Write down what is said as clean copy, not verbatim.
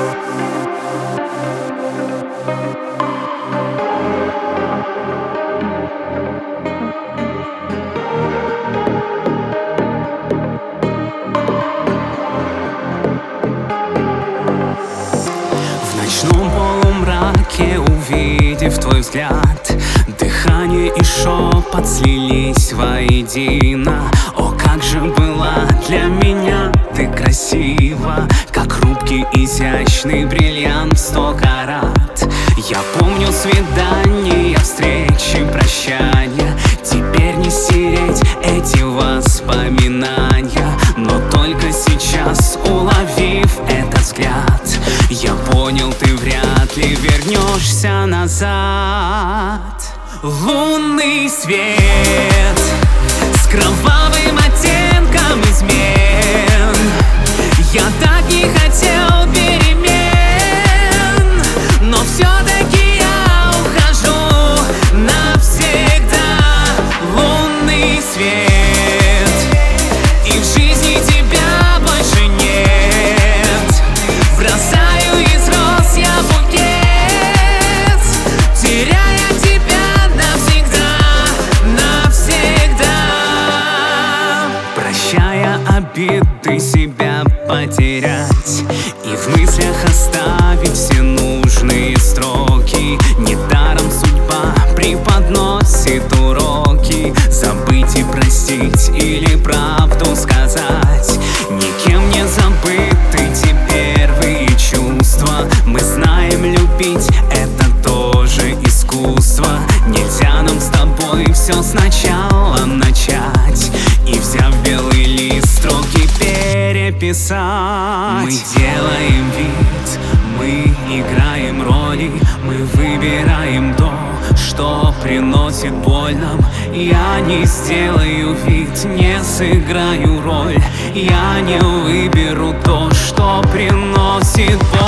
В ночном полумраке, увидев твой взгляд, дыхание и шепот слились воедино. О, как же была для меня ты красива, как хрупкий изящный бриллиант в 100 карат. Я помню свидания, встречи, прощания. Теперь не стереть эти воспоминания. Но только сейчас, уловив этот взгляд, я понял, ты вряд ли вернешься назад. Лунный свет с кровавым оттенком измен. Я так не хотел перемен, но все-таки я ухожу навсегда. Лунный свет, и в жизни тебя больше нет. Бросаю из роз я букет, теряя тебя навсегда, навсегда. Прощая обиды себя потерять и в мыслях оставить все нужные строки. Недаром судьба преподносит уроки. Забыть и простить или правду сказать. Никем не забыты те первые чувства. Мы знаем, любить это тоже искусство. Нельзя нам с тобой все сначала начать и, взяв белый лист, строки переписать. Мы делаем вид, мы играем роли, мы выбираем то, что приносит боль нам. Я не сделаю вид, не сыграю роль. Я не выберу то, что приносит боль.